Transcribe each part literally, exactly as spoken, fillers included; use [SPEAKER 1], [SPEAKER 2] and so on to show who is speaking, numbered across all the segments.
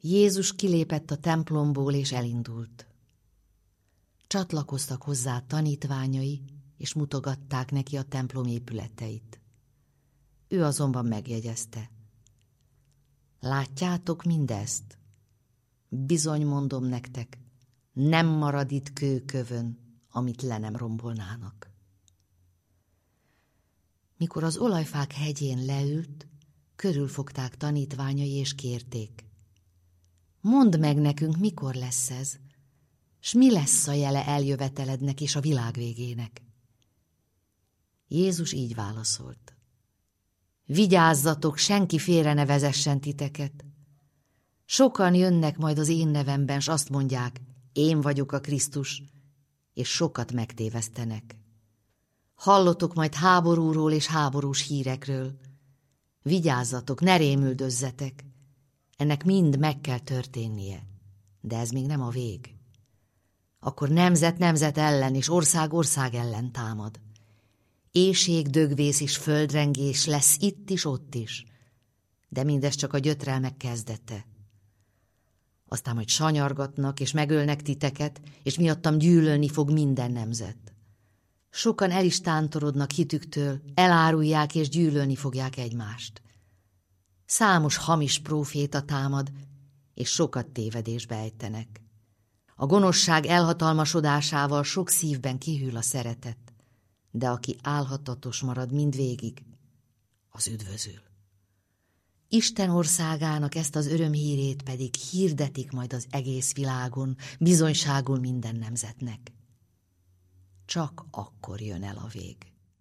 [SPEAKER 1] Jézus kilépett a templomból és elindult. Csatlakoztak hozzá tanítványai, és mutogatták neki a templom épületeit. Ő azonban megjegyezte: látjátok mindezt? Bizony mondom nektek, nem marad itt kőkövön, amit le nem rombolnának. Mikor az olajfák hegyén leült, körülfogták tanítványai és kérték: mondd meg nekünk, mikor lesz ez, s mi lesz a jele eljövetelednek és a világ végének? Jézus így válaszolt: vigyázzatok, senki félre ne vezessen titeket. Sokan jönnek majd az én nevemben, s azt mondják, én vagyok a Krisztus, és sokat megtévesztenek. Hallotok majd háborúról és háborús hírekről. Vigyázzatok, ne rémüldözzetek. Ennek mind meg kell történnie, de ez még nem a vég. Akkor nemzet nemzet ellen és ország ország ellen támad. Éhség, dögvész és földrengés lesz itt is, ott is, de mindez csak a gyötrelmek kezdete. Aztán majd sanyargatnak és megölnek titeket, és miattam gyűlölni fog minden nemzet. Sokan el is tántorodnak hitüktől, elárulják és gyűlölni fogják egymást. Számos hamis próféta támad, és sokat tévedésbe ejtenek. A gonoszság elhatalmasodásával sok szívben kihűl a szeretet, de aki álhatatos marad mindvégig, az üdvözül. Isten országának ezt az örömhírét pedig hirdetik majd az egész világon, bizonyságul minden nemzetnek. Csak akkor jön el a vég.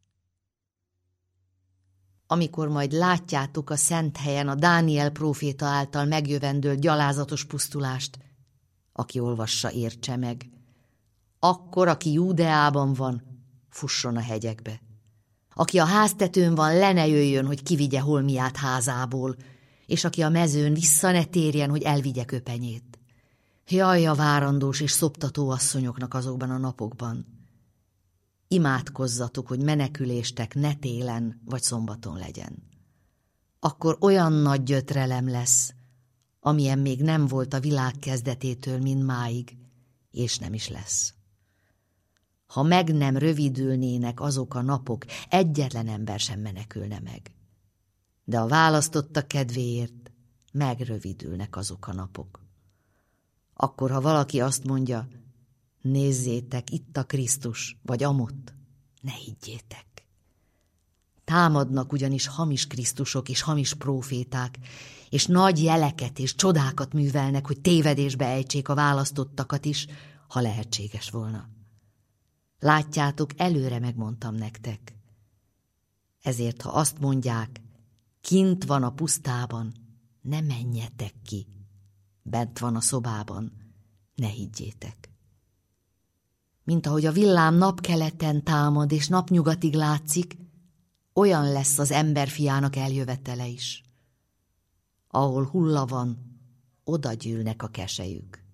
[SPEAKER 1] Amikor majd látjátok a szent helyen a Dániel próféta által megjövendőlt gyalázatos pusztulást, aki olvassa, értse meg. Akkor, aki Júdeában van, fusson a hegyekbe. Aki a háztetőn van, le ne jöjjön, hogy kivigye holmiát házából, és aki a mezőn, vissza ne térjen, hogy elvigye köpenyét. Jaj, a várandós és szoptató asszonyoknak azokban a napokban. Imádkozzatok, hogy meneküléstek ne télen vagy szombaton legyen. Akkor olyan nagy gyötrelem lesz, amilyen még nem volt a világ kezdetétől mindmáig, és nem is lesz. Ha meg nem rövidülnének azok a napok, egyetlen ember sem menekülne meg. De a választottak kedvéért megrövidülnek azok a napok. Akkor, ha valaki azt mondja, nézzétek, itt a Krisztus, vagy amott, ne higgyétek. Támadnak ugyanis hamis Krisztusok és hamis próféták, és nagy jeleket és csodákat művelnek, hogy tévedésbe ejtsék a választottakat is, ha lehetséges volna. Látjátok, előre megmondtam nektek. Ezért, ha azt mondják, kint van a pusztában, ne menjetek ki. Bent van a szobában, ne higgyétek. Mint ahogy a villám napkeleten támad és napnyugatig látszik, olyan lesz az emberfiának eljövetele is. Ahol hulla van, oda gyűlnek a keselyük.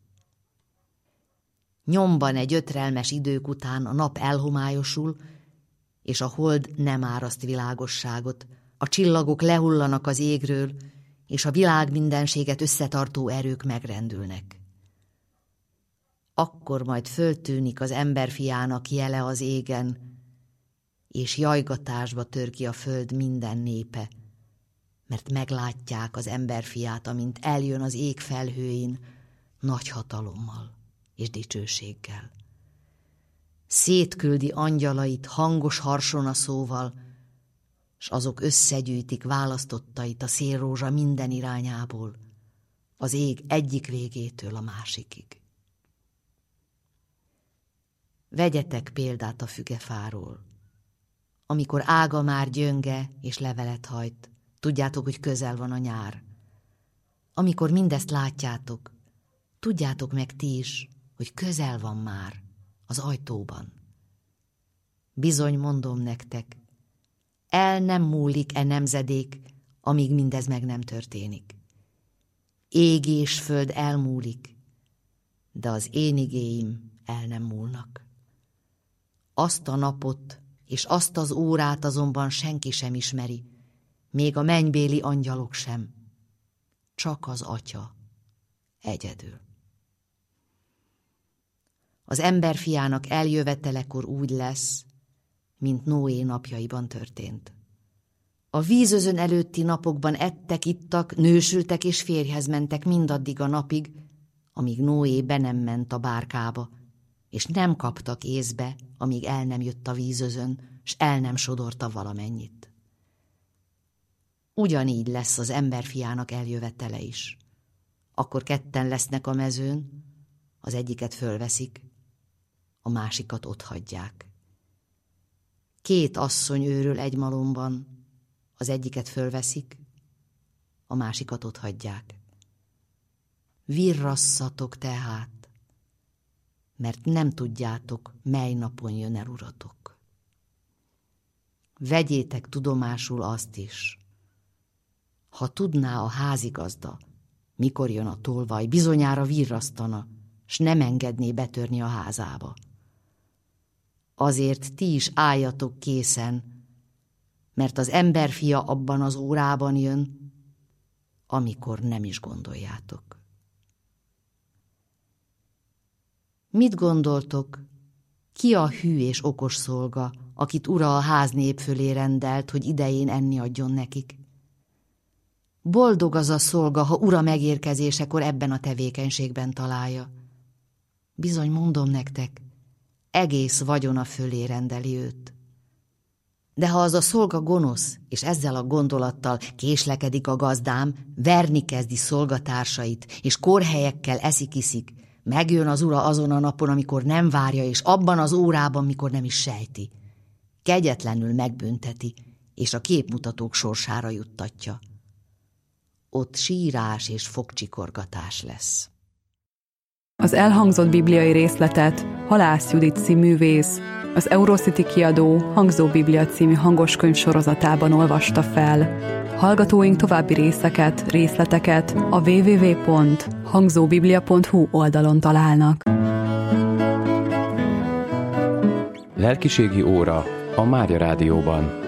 [SPEAKER 1] Nyomban egy ötrelmes idők után a nap elhomályosul, és a hold nem áraszt világosságot, a csillagok lehullanak az égről, és a világ mindenséget összetartó erők megrendülnek. Akkor majd föltűnik az emberfiának jele az égen, és jajgatásba tör ki a föld minden népe, mert meglátják az emberfiát, amint eljön az ég felhőin nagy hatalommal és dicsőséggel. Szétküldi angyalait hangos harsonaszóval, s azok összegyűjtik választottait a szélrózsa minden irányából, az ég egyik végétől a másikig. Vegyetek példát a fügefáról. Amikor ága már gyönge és levelet hajt, tudjátok, hogy közel van a nyár. Amikor mindezt látjátok, tudjátok meg ti is, hogy közel van már az ajtóban. Bizony mondom nektek, el nem múlik e nemzedék, amíg mindez meg nem történik. Ég és föld elmúlik, de az én igéim el nem múlnak. Azt a napot és azt az órát azonban senki sem ismeri, még a mennybéli angyalok sem, csak az Atya, egyedül. Az emberfiának eljövetelekor úgy lesz, mint Noé napjaiban történt. A vízözön előtti napokban ettek, ittak, nősültek és férjhez mentek mindaddig a napig, amíg Noé be nem ment a bárkába, és nem kaptak észbe, amíg el nem jött a vízözön, s el nem sodorta valamennyit. Ugyanígy lesz az emberfiának eljövetele is. Akkor ketten lesznek a mezőn, az egyiket fölveszik, a másikat otthagyják. Két asszony őrül egy malomban, az egyiket fölveszik, a másikat otthagyják. Virrasszatok tehát, mert nem tudjátok, mely napon jön el uratok. Vegyétek tudomásul azt is, ha tudná a házigazda, mikor jön a tolvaj, bizonyára virrasztana, s nem engedné betörni a házába. Azért ti is álljatok készen, mert az emberfia abban az órában jön, amikor nem is gondoljátok. Mit gondoltok, ki a hű és okos szolga, akit ura a ház nép fölé rendelt, hogy idején enni adjon nekik? Boldog az a szolga, ha ura megérkezésekor ebben a tevékenységben találja. Bizony mondom nektek, egész vagyona fölé rendeli őt. De ha az a szolga gonosz, és ezzel a gondolattal késlekedik a gazdám, verni kezdi szolgatársait, és kórhelyekkel eszik-iszik, megjön az ura azon a napon, amikor nem várja, és abban az órában, mikor nem is sejti. Kegyetlenül megbünteti, és a képmutatók sorsára juttatja. Ott sírás és fogcsikorgatás lesz.
[SPEAKER 2] Az elhangzott bibliai részletet Halász Judit színművész, az Eurocity kiadó Hangzó Biblia című hangoskönyv sorozatában olvasta fel. Hallgatóink további részeket, részleteket a double-u double-u double-u pont hangzóbiblia pont hu oldalon találnak.
[SPEAKER 3] Lelkiségi óra a Mária Rádióban.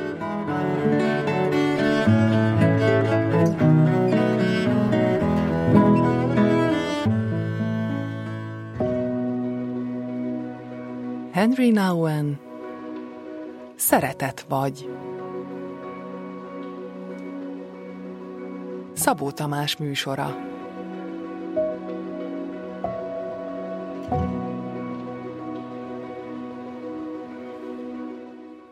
[SPEAKER 4] Henry Nouwen, Szeretet vagy. Szabó Tamás műsora.